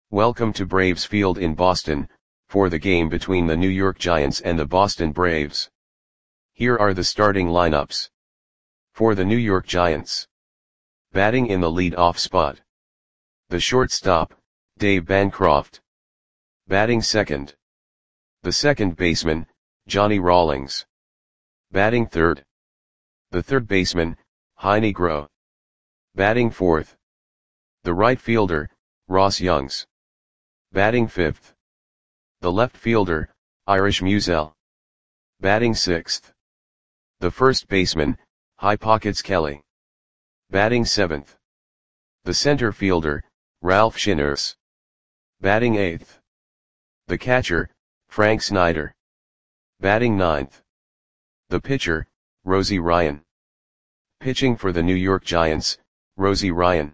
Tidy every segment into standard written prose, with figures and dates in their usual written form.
Welcome to Braves Field in Boston, for the game between the New York Giants and the Boston Braves. Here are the starting lineups. For the New York Giants. Batting in the lead-off spot. The shortstop, Dave Bancroft. Batting second. The second baseman, Johnny Rawlings. Batting third. The third baseman, Heinie Groh. Batting fourth. The right fielder, Ross Youngs. Batting fifth. The left fielder, Irish Musial. Batting sixth. The first baseman, High Pockets Kelly. Batting seventh. The center fielder, Ralph Shinners. Batting eighth. The catcher, Frank Snyder. Batting ninth. The pitcher, Rosie Ryan. Pitching for the New York Giants, Rosie Ryan.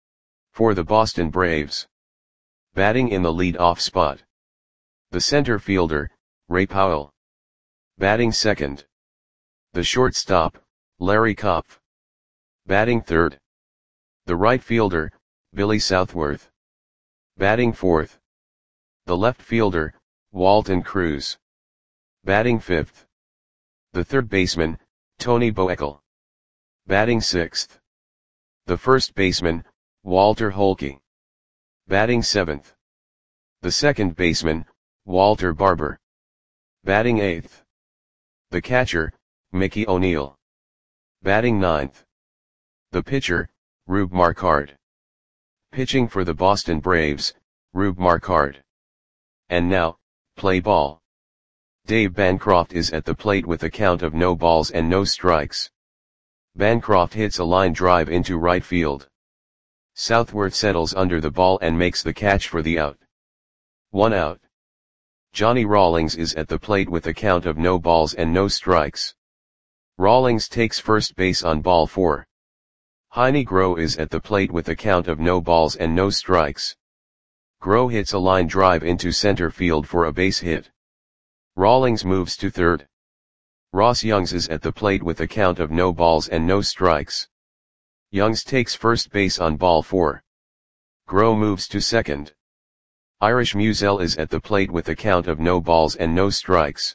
For the Boston Braves. Batting in the lead-off spot. The center fielder, Ray Powell. Batting second. The shortstop, Larry Kopf. Batting third. The right fielder, Billy Southworth. Batting fourth. The left fielder, Walton Cruz. Batting fifth. The third baseman, Tony Boekel. Batting sixth. The first baseman, Walter Holke. Batting seventh. The second baseman, Walter Barber. Batting eighth. The catcher, Mickey O'Neill. Batting ninth. The pitcher, Rube Marquard. Pitching for the Boston Braves, Rube Marquard. And now, play ball. Dave Bancroft is at the plate with a count of no balls and no strikes. Bancroft hits a line drive into right field. Southworth settles under the ball and makes the catch for the out. 1 out. Johnny Rawlings is at the plate with a count of no balls and no strikes. Rawlings takes first base on ball 4. Heinie Groh is at the plate with a count of no balls and no strikes. Groh hits a line drive into center field for a base hit. Rawlings moves to third. Ross Youngs is at the plate with a count of no balls and no strikes. Youngs takes first base on ball 4. Groh moves to second. Irish Musial is at the plate with a count of no balls and no strikes.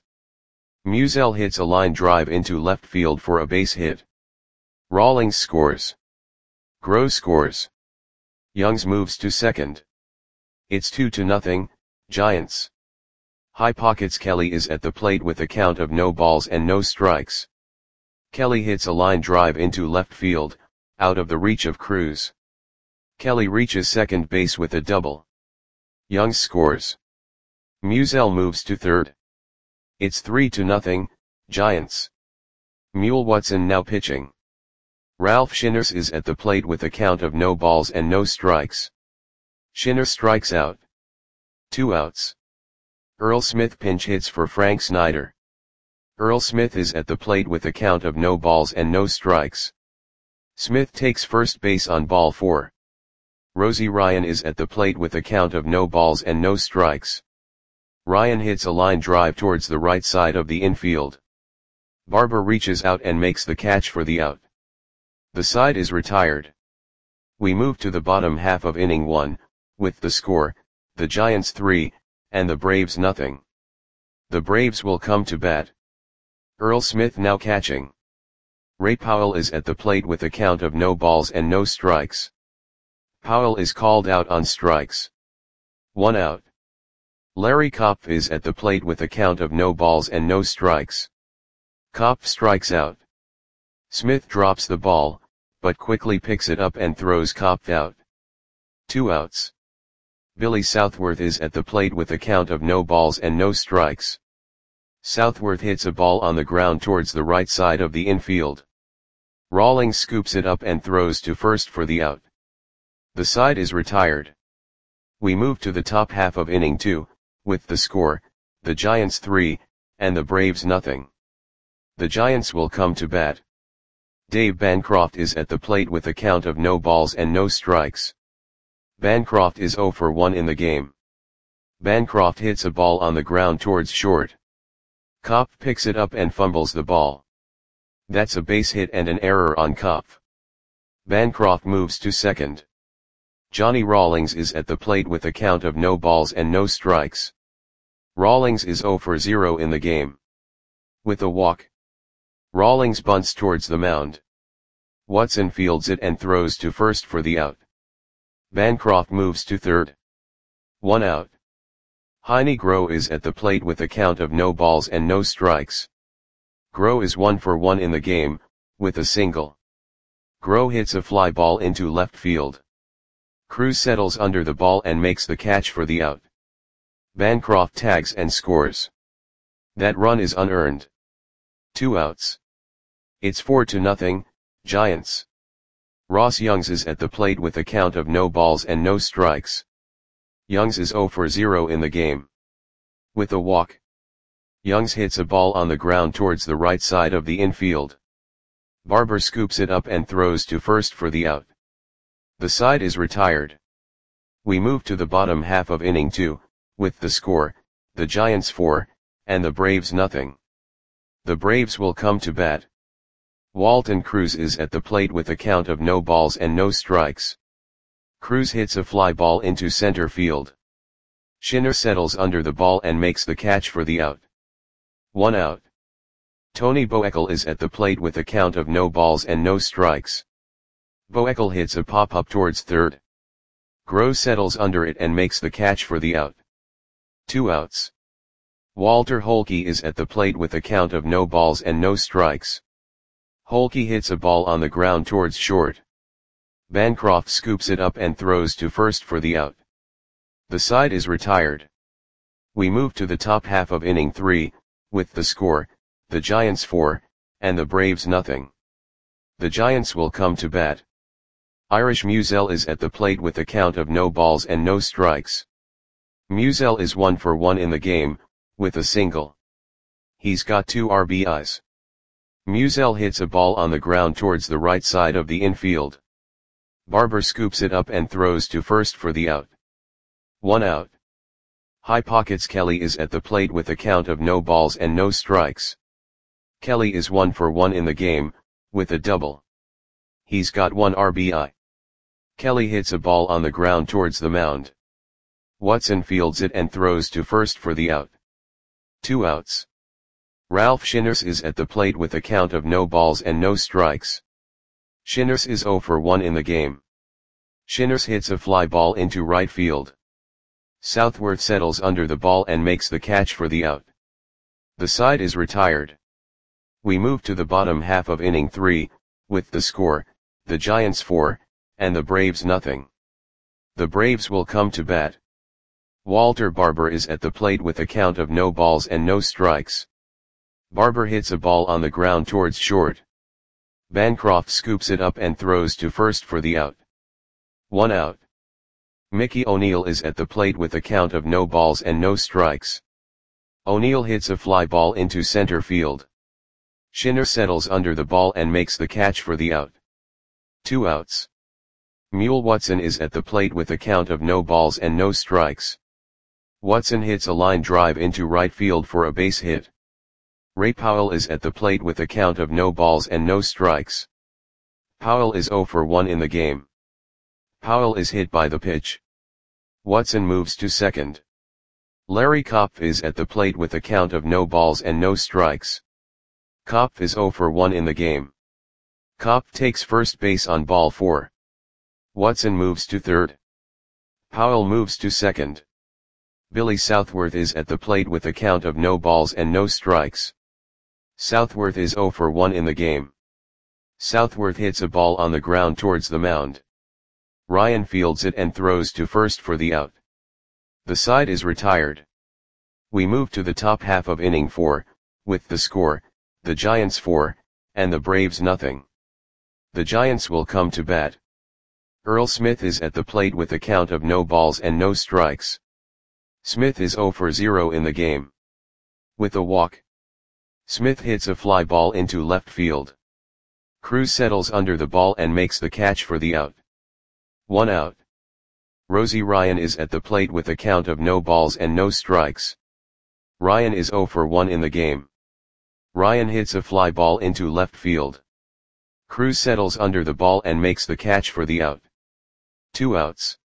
Musial hits a line drive into left field for a base hit. Rawlings scores. Groh scores. Youngs moves to second. It's 2-0, Giants. High Pockets Kelly is at the plate with a count of no balls and no strikes. Kelly hits a line drive into left field, out of the reach of Cruz. Kelly reaches second base with a double. Youngs scores. Musial moves to third. It's 3-0, Giants. Mule Watson now pitching. Ralph Shinners is at the plate with a count of no balls and no strikes. Shinners strikes out. 2 outs. Earl Smith pinch hits for Frank Snyder. Earl Smith is at the plate with a count of no balls and no strikes. Smith takes first base on ball 4. Rosie Ryan is at the plate with a count of no balls and no strikes. Ryan hits a line drive towards the right side of the infield. Barber reaches out and makes the catch for the out. The side is retired. We move to the bottom half of inning 1, with the score, the Giants 3, and the Braves nothing. The Braves will come to bat. Earl Smith now catching. Ray Powell is at the plate with a count of no balls and no strikes. Powell is called out on strikes. 1 out. Larry Kopf is at the plate with a count of no balls and no strikes. Kopf strikes out. Smith drops the ball, but quickly picks it up and throws Kopf out. 2 outs. Billy Southworth is at the plate with a count of no balls and no strikes. Southworth hits a ball on the ground towards the right side of the infield. Rawlings scoops it up and throws to first for the out. The side is retired. We move to the top half of inning 2, with the score, the Giants 3, and the Braves nothing. The Giants will come to bat. Dave Bancroft is at the plate with a count of no balls and no strikes. Bancroft is 0 for 1 in the game. Bancroft hits a ball on the ground towards short. Kopf picks it up and fumbles the ball. That's a base hit and an error on Kopf. Bancroft moves to second. Johnny Rawlings is at the plate with a count of no balls and no strikes. Rawlings is 0 for 0 in the game. With a walk, Rawlings bunts towards the mound. Watson fields it and throws to first for the out. Bancroft moves to third. 1 out. Heine Groh is at the plate with a count of no balls and no strikes. Groh is 1 for 1 in the game, with a single. Groh hits a fly ball into left field. Cruz settles under the ball and makes the catch for the out. Bancroft tags and scores. That run is unearned. 2 outs. It's 4-0, Giants. Ross Youngs is at the plate with a count of no balls and no strikes. Youngs is 0 for 0 in the game. With a walk, Youngs hits a ball on the ground towards the right side of the infield. Barber scoops it up and throws to first for the out. The side is retired. We move to the bottom half of inning 2, with the score, the Giants 4, and the Braves nothing. The Braves will come to bat. Walton Cruz is at the plate with a count of no balls and no strikes. Cruz hits a fly ball into center field. Shinner settles under the ball and makes the catch for the out. 1 out. Tony Boekel is at the plate with a count of no balls and no strikes. Boekel hits a pop-up towards third. Groh settles under it and makes the catch for the out. 2 outs. Walter Holke is at the plate with a count of no balls and no strikes. Holke hits a ball on the ground towards short. Bancroft scoops it up and throws to first for the out. The side is retired. We move to the top half of inning 3, with the score, the Giants 4, and the Braves nothing. The Giants will come to bat. Irish Musial is at the plate with a count of no balls and no strikes. Musial is 1 for 1 in the game, with a single. He's got 2 RBIs. Musial hits a ball on the ground towards the right side of the infield. Barber scoops it up and throws to first for the out. 1 out. High Pockets Kelly is at the plate with a count of no balls and no strikes. Kelly is 1 for 1 in the game, with a double. He's got 1 RBI. Kelly hits a ball on the ground towards the mound. Watson fields it and throws to first for the out. 2 outs. Ralph Shinners is at the plate with a count of no balls and no strikes. Shinners is 0 for 1 in the game. Shinners hits a fly ball into right field. Southworth settles under the ball and makes the catch for the out. The side is retired. We move to the bottom half of inning 3, with the score, the Giants 4, and the Braves nothing. The Braves will come to bat. Walter Barber is at the plate with a count of no balls and no strikes. Barber hits a ball on the ground towards short. Bancroft scoops it up and throws to first for the out. 1 out. Mickey O'Neill is at the plate with a count of no balls and no strikes. O'Neill hits a fly ball into center field. Shinner settles under the ball and makes the catch for the out. 2 outs. Mule Watson is at the plate with a count of no balls and no strikes. Watson hits a line drive into right field for a base hit. Ray Powell is at the plate with a count of no balls and no strikes. Powell is 0 for 1 in the game. Powell is hit by the pitch. Watson moves to second. Larry Kopf is at the plate with a count of no balls and no strikes. Kopf is 0 for 1 in the game. Kopf takes first base on ball 4. Watson moves to third. Powell moves to second. Billy Southworth is at the plate with a count of no balls and no strikes. Southworth is 0 for 1 in the game. Southworth hits a ball on the ground towards the mound. Ryan fields it and throws to first for the out. The side is retired. We move to the top half of inning 4, with the score, the Giants 4, and the Braves nothing. The Giants will come to bat. Earl Smith is at the plate with a count of no balls and no strikes. Smith is 0 for 0 in the game. With a walk, Smith hits a fly ball into left field. Cruz settles under the ball and makes the catch for the out. 1 out. Rosie Ryan is at the plate with a count of no balls and no strikes. Ryan is 0 for 1 in the game. Ryan hits a fly ball into left field. Cruz settles under the ball and makes the catch for the out. 2 outs.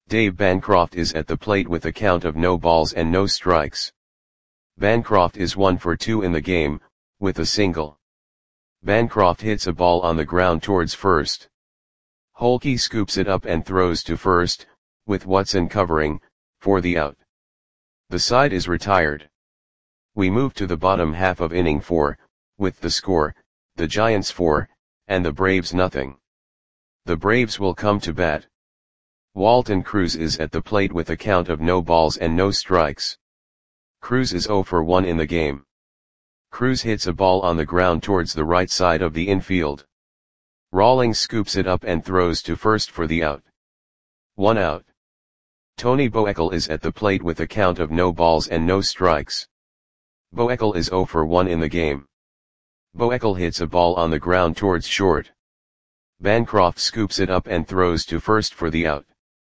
Dave Bancroft is at the plate with a count of no balls and no strikes. Bancroft is 1 for 2 in the game, with a single. Bancroft hits a ball on the ground towards first. Holke scoops it up and throws to first, with Watson covering, for the out. The side is retired. We move to the bottom half of inning 4, with the score, the Giants 4, and the Braves nothing. The Braves will come to bat. Walton Cruz is at the plate with a count of no balls and no strikes. Cruz is 0 for 1 in the game. Cruz hits a ball on the ground towards the right side of the infield. Rawlings scoops it up and throws to first for the out. 1 out. Tony Boekel is at the plate with a count of no balls and no strikes. Boekel is 0 for 1 in the game. Boekel hits a ball on the ground towards short. Bancroft scoops it up and throws to first for the out.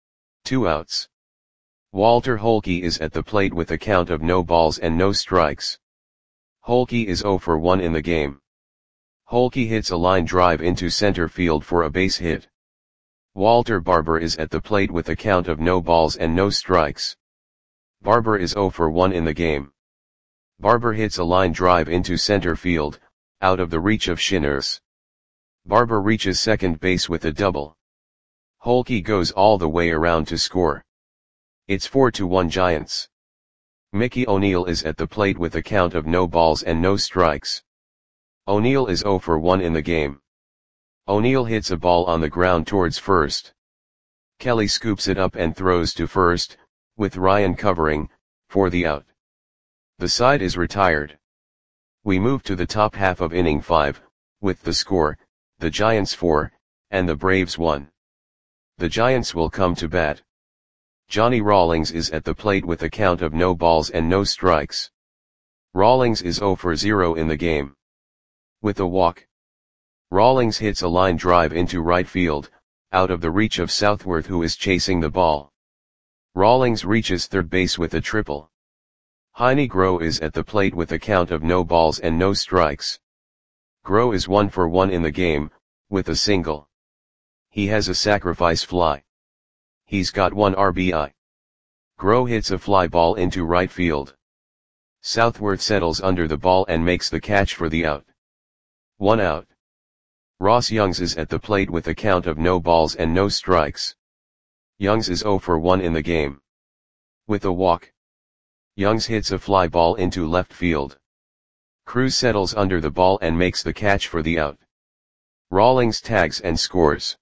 2 outs. Walter Holke is at the plate with a count of no balls and no strikes. Holke is 0 for 1 in the game. Holke hits a line drive into center field for a base hit. Walter Barber is at the plate with a count of no balls and no strikes. Barber is 0 for 1 in the game. Barber hits a line drive into center field, out of the reach of Shinners. Barber reaches second base with a double. Holke goes all the way around to score. It's 4-1 Giants. Mickey O'Neill is at the plate with a count of no balls and no strikes. O'Neill is 0 for 1 in the game. O'Neill hits a ball on the ground towards first. Kelly scoops it up and throws to first, with Ryan covering, for the out. The side is retired. We move to the top half of inning 5, with the score, the Giants 4, and the Braves 1. The Giants will come to bat. Johnny Rawlings is at the plate with a count of no balls and no strikes. Rawlings is 0 for 0 in the game. With a walk. Rawlings hits a line drive into right field, out of the reach of Southworth who is chasing the ball. Rawlings reaches third base with a triple. Heine Groh is at the plate with a count of no balls and no strikes. Groh is 1 for 1 in the game, with a single. He has a sacrifice fly. He's got 1 RBI. Groh hits a fly ball into right field. Southworth settles under the ball and makes the catch for the out. 1 out. Ross Youngs is at the plate with a count of no balls and no strikes. Youngs is 0 for 1 in the game. With a walk. Youngs hits a fly ball into left field. Cruz settles under the ball and makes the catch for the out. Rawlings tags and scores.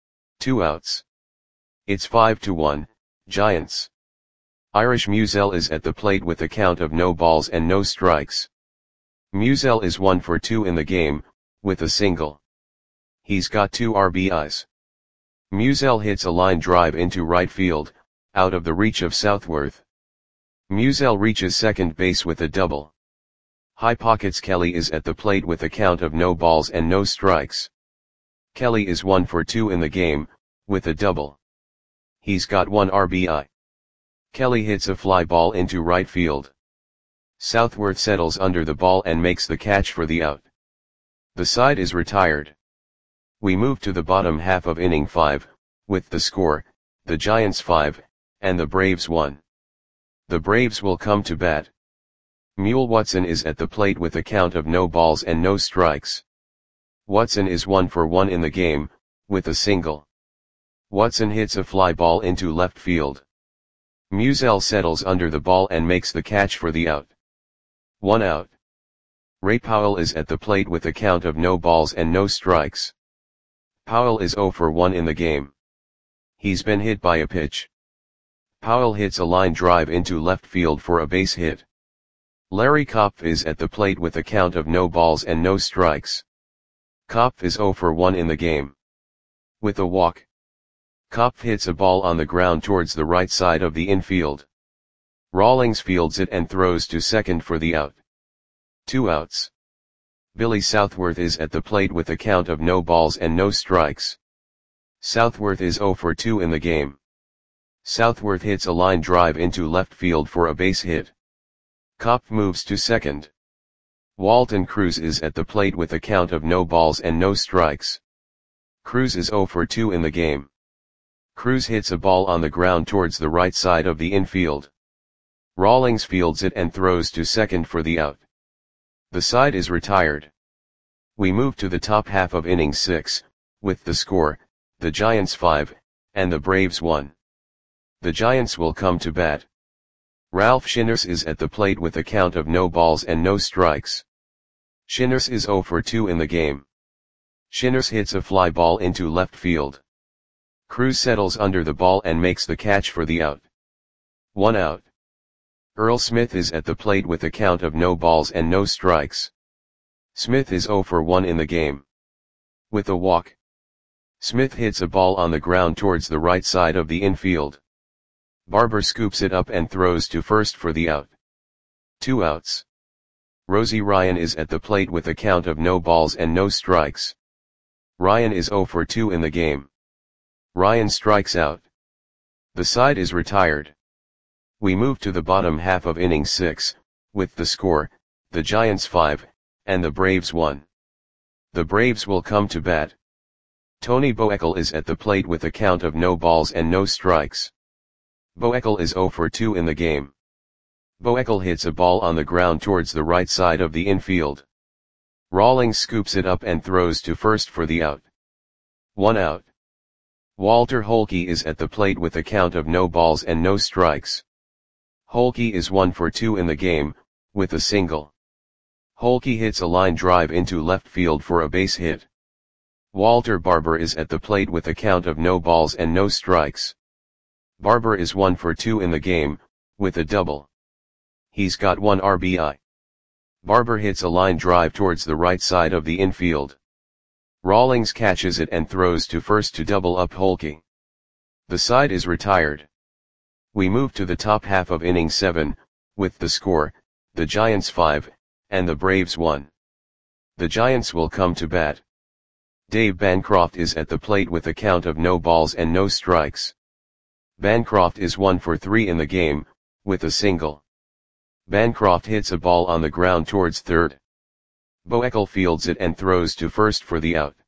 2 outs. It's 5-1, Giants. Irish Musial is at the plate with a count of no balls and no strikes. Musial is 1 for 2 in the game, with a single. He's got 2 RBIs. Musial hits a line drive into right field, out of the reach of Southworth. Musial reaches second base with a double. High Pockets Kelly is at the plate with a count of no balls and no strikes. Kelly is 1 for 2 in the game, with a double. He's got 1 RBI. Kelly hits a fly ball into right field. Southworth settles under the ball and makes the catch for the out. The side is retired. We move to the bottom half of inning 5, with the score, the Giants 5, and the Braves 1. The Braves will come to bat. Mule Watson is at the plate with a count of no balls and no strikes. Watson is 1 for 1 in the game, with a single. Watson hits a fly ball into left field. Musial settles under the ball and makes the catch for the out. 1 out. Ray Powell is at the plate with a count of no balls and no strikes. Powell is 0 for 1 in the game. He's been hit by a pitch. Powell hits a line drive into left field for a base hit. Larry Kopf is at the plate with a count of no balls and no strikes. Kopf is 0 for 1 in the game. With a walk. Kopf hits a ball on the ground towards the right side of the infield. Rawlings fields it and throws to second for the out. 2 outs. Billy Southworth is at the plate with a count of no balls and no strikes. Southworth is 0 for 2 in the game. Southworth hits a line drive into left field for a base hit. Kopf moves to second. Walton Cruz is at the plate with a count of no balls and no strikes. Cruz is 0 for 2 in the game. Cruz hits a ball on the ground towards the right side of the infield. Rawlings fields it and throws to second for the out. The side is retired. We move to the top half of inning 6, with the score, the Giants 5, and the Braves 1. The Giants will come to bat. Ralph Shinners is at the plate with a count of no balls and no strikes. Shinners is 0 for 2 in the game. Shinners hits a fly ball into left field. Cruz settles under the ball and makes the catch for the out. 1 out. Earl Smith is at the plate with a count of no balls and no strikes. Smith is 0 for 1 in the game. With a walk. Smith hits a ball on the ground towards the right side of the infield. Barber scoops it up and throws to first for the out. 2 outs. Rosie Ryan is at the plate with a count of no balls and no strikes. Ryan is 0 for 2 in the game. Ryan strikes out. The side is retired. We move to the bottom half of inning 6, with the score, the Giants 5, and the Braves 1. The Braves will come to bat. Tony Boekel is at the plate with a count of no balls and no strikes. Boekel is 0 for 2 in the game. Boekel hits a ball on the ground towards the right side of the infield. Rawlings scoops it up and throws to first for the out. 1 out. Walter Holke is at the plate with a count of no balls and no strikes. Holke is 1 for 2 in the game, with a single. Holke hits a line drive into left field for a base hit. Walter Barber is at the plate with a count of no balls and no strikes. Barber is 1 for 2 in the game, with a double. He's got 1 RBI. Barber hits a line drive towards the right side of the infield. Rawlings catches it and throws to first to double up Holke. The side is retired. We move to the top half of inning 7, with the score, the Giants 5, and the Braves 1. The Giants will come to bat. Dave Bancroft is at the plate with a count of no balls and no strikes. Bancroft is 1 for 3 in the game, with a single. Bancroft hits a ball on the ground towards third. Boekel fields it and throws to first for the out.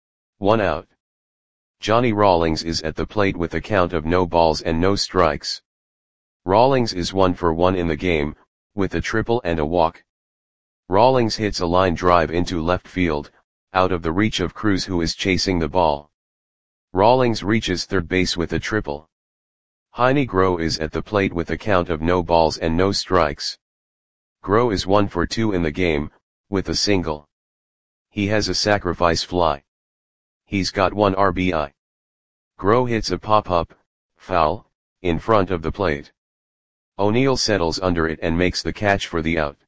1 out. Johnny Rawlings is at the plate with a count of no balls and no strikes. Rawlings is 1 for 1 in the game, with a triple and a walk. Rawlings hits a line drive into left field, out of the reach of Cruz who is chasing the ball. Rawlings reaches third base with a triple. Heine Groh is at the plate with a count of no balls and no strikes. Groh is 1 for 2 in the game, with a single. He has a sacrifice fly. He's got 1 RBI. Groh hits a pop-up, foul, in front of the plate. O'Neill settles under it and makes the catch for the out.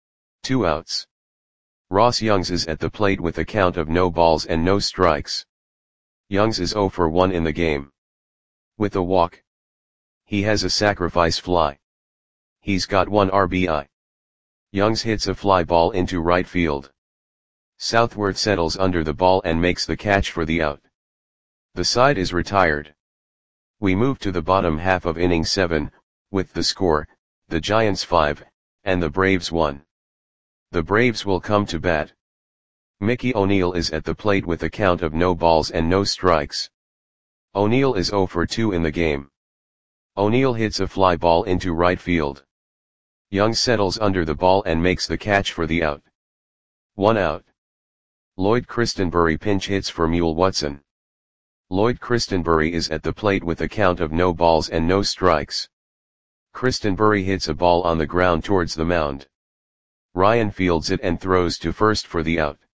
2 outs. Ross Youngs is at the plate with a count of no balls and no strikes. Youngs is 0 for 1 in the game. With a walk. He has a sacrifice fly. He's got 1 RBI. Youngs hits a fly ball into right field. Southworth settles under the ball and makes the catch for the out. The side is retired. We move to the bottom half of inning 7, with the score, the Giants 5, and the Braves 1. The Braves will come to bat. Mickey O'Neill is at the plate with a count of no balls and no strikes. O'Neill is 0 for 2 in the game. O'Neill hits a fly ball into right field. Young settles under the ball and makes the catch for the out. 1 out. Lloyd Christenbury pinch hits for Mule Watson. Lloyd Christenbury is at the plate with a count of no balls and no strikes. Christenbury hits a ball on the ground towards the mound. Ryan fields it and throws to first for the out.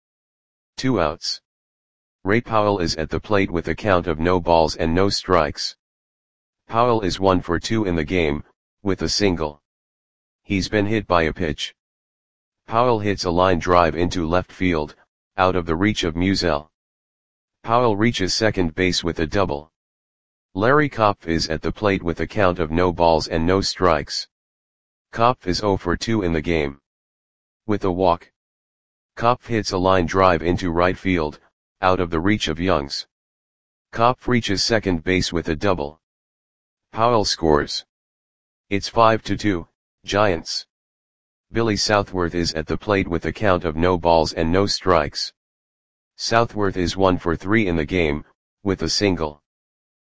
2 outs. Ray Powell is at the plate with a count of no balls and no strikes. Powell is 1 for 2 in the game, with a single. He's been hit by a pitch. Powell hits a line drive into left field, out of the reach of Musial. Powell reaches second base with a double. Larry Kopf is at the plate with a count of no balls and no strikes. Kopf is 0 for 2 in the game. With a walk. Kopf hits a line drive into right field, out of the reach of Youngs. Kopf reaches second base with a double. Powell scores. It's 5-2, Giants. Billy Southworth is at the plate with a count of no balls and no strikes. Southworth is 1 for 3 in the game, with a single.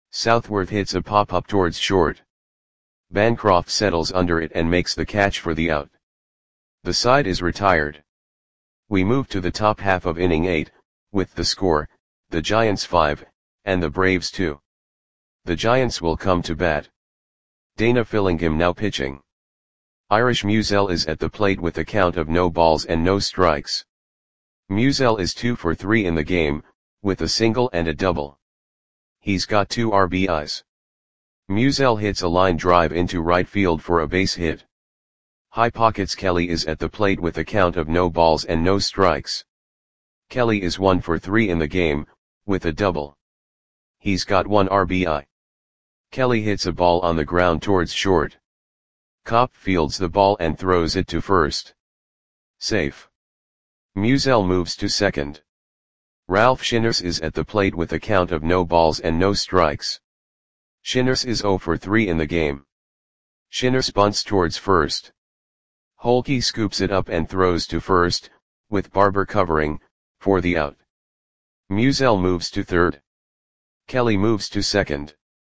Southworth hits a pop-up towards short. Bancroft settles under it and makes the catch for the out. The side is retired. We move to the top half of inning 8, with the score, the Giants 5, and the Braves 2. The Giants will come to bat. Dana Fillingham now pitching. Irish Musial is at the plate with a count of no balls and no strikes. Musial is 2 for 3 in the game, with a single and a double. He's got 2 RBIs. Musial hits a line drive into right field for a base hit. High Pockets Kelly is at the plate with a count of no balls and no strikes. Kelly is 1 for 3 in the game, with a double. He's got 1 RBI. Kelly hits a ball on the ground towards short. Kopp fields the ball and throws it to first. Safe. Musial moves to second. Ralph Shinners is at the plate with a count of no balls and no strikes. Shinners is 0 for 3 in the game. Shinners bunts towards first. Holke scoops it up and throws to first, with Barber covering, for the out. Musial moves to third. Kelly moves to second.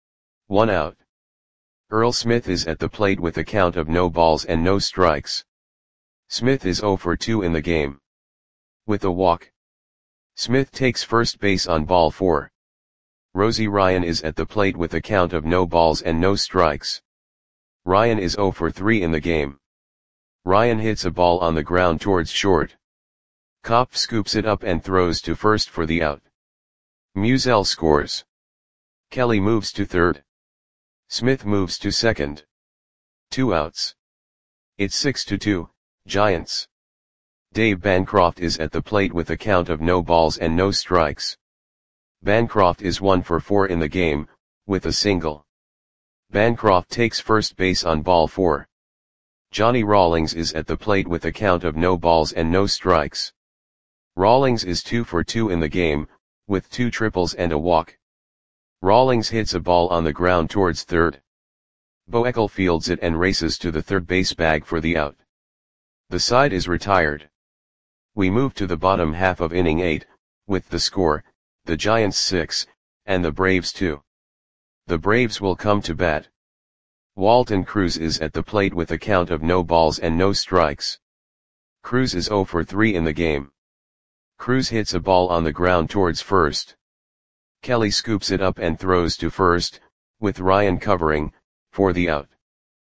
1 out. Earl Smith is at the plate with a count of no balls and no strikes. Smith is 0 for 2 in the game. With a walk. Smith takes first base on ball 4. Rosie Ryan is at the plate with a count of no balls and no strikes. Ryan is 0 for 3 in the game. Ryan hits a ball on the ground towards short. Kopp scoops it up and throws to first for the out. Musial scores. Kelly moves to third. Smith moves to second. 2 outs. It's 6-2, Giants. Dave Bancroft is at the plate with a count of no balls and no strikes. Bancroft is 1 for 4 in the game, with a single. Bancroft takes first base on ball 4. Johnny Rawlings is at the plate with a count of no balls and no strikes. Rawlings is 2 for 2 in the game, with 2 triples and a walk. Rawlings hits a ball on the ground towards third. Boekel fields it and races to the third base bag for the out. The side is retired. We move to the bottom half of inning 8, with the score, the Giants 6, and the Braves 2. The Braves will come to bat. Walton Cruz is at the plate with a count of no balls and no strikes. Cruz is 0 for 3 in the game. Cruz hits a ball on the ground towards first. Kelly scoops it up and throws to first, with Ryan covering, for the out.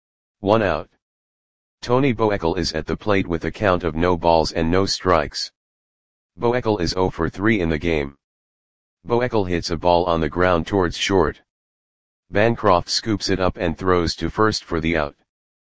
1 out. Tony Boekel is at the plate with a count of no balls and no strikes. Boekel is 0 for 3 in the game. Boekel hits a ball on the ground towards short. Bancroft scoops it up and throws to first for the out.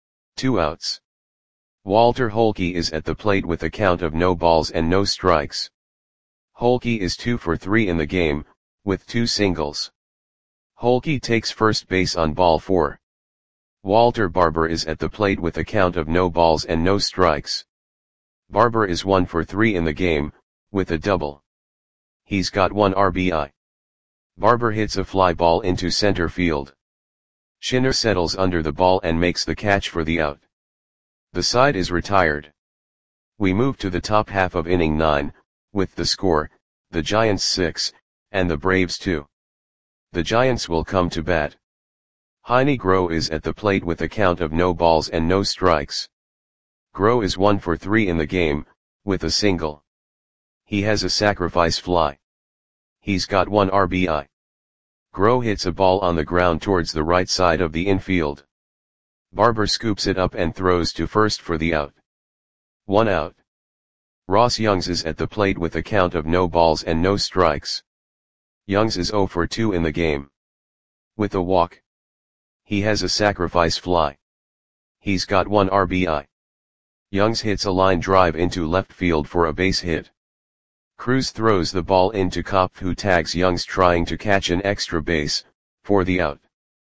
2 outs. Walter Holke is at the plate with a count of no balls and no strikes. Holke is 2 for 3 in the game, with 2 singles. Holke takes first base on ball 4. Walter Barber is at the plate with a count of no balls and no strikes. Barber is 1 for 3 in the game, with a double. He's got 1 RBI. Barber hits a fly ball into center field. Shinner settles under the ball and makes the catch for the out. The side is retired. We move to the top half of inning 9, with the score, the Giants 6, and the Braves 2. The Giants will come to bat. Heine Groh is at the plate with a count of no balls and no strikes. Groh is 1 for 3 in the game, with a single. He has a sacrifice fly. He's got 1 RBI. Groh hits a ball on the ground towards the right side of the infield. Barber scoops it up and throws to first for the out. 1 out. Ross Youngs is at the plate with a count of no balls and no strikes. Youngs is 0 for 2 in the game. With a walk. He has a sacrifice fly. He's got 1 RBI. Youngs hits a line drive into left field for a base hit. Cruz throws the ball into Kopp, who tags Youngs trying to catch an extra base, for the out.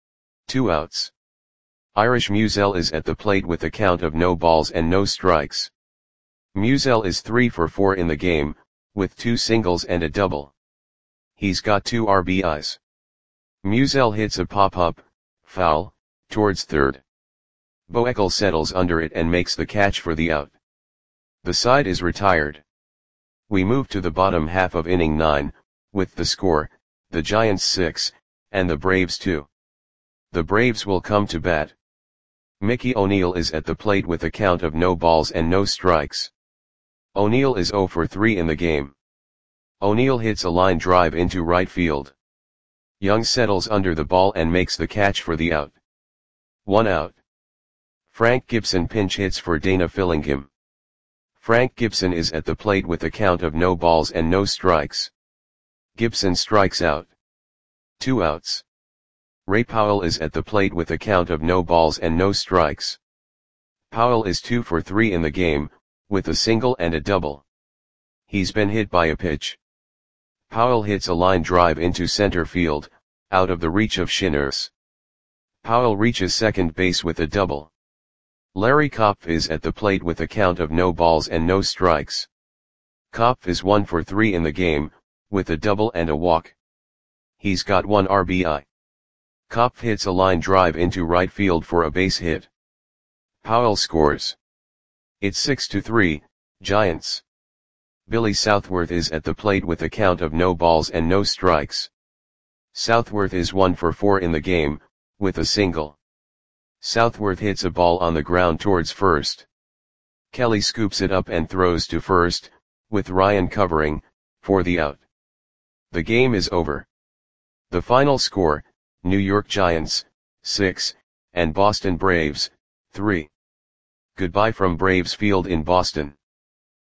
2 outs. Irish Musial is at the plate with a count of no balls and no strikes. Musial is 3 for 4 in the game, with 2 singles and a double. He's got 2 RBIs. Musial hits a pop-up, foul, towards third. Boekel settles under it and makes the catch for the out. The side is retired. We move to the bottom half of inning 9, with the score, the Giants 6, and the Braves too. The Braves will come to bat. Mickey O'Neill is at the plate with a count of no balls and no strikes. O'Neill is 0 for 3 in the game. O'Neill hits a line drive into right field. Young settles under the ball and makes the catch for the out. 1 out. Frank Gibson pinch hits for Dana Fillingham. Frank Gibson is at the plate with a count of no balls and no strikes. Gibson strikes out. 2 outs. Ray Powell is at the plate with a count of no balls and no strikes. Powell is 2 for 3 in the game, with a single and a double. He's been hit by a pitch. Powell hits a line drive into center field, out of the reach of Shinners. Powell reaches second base with a double. Larry Kopf is at the plate with a count of no balls and no strikes. Kopf is 1 for 3 in the game, with a double and a walk. He's got 1 RBI. Kopf hits a line drive into right field for a base hit. Powell scores. It's 6-3, Giants. Billy Southworth is at the plate with a count of no balls and no strikes. Southworth is 1 for 4 in the game, with a single. Southworth hits a ball on the ground towards first. Kelly scoops it up and throws to first, with Ryan covering, for the out. The game is over. The final score, New York Giants, 6, and Boston Braves, 3. Goodbye from Braves Field in Boston.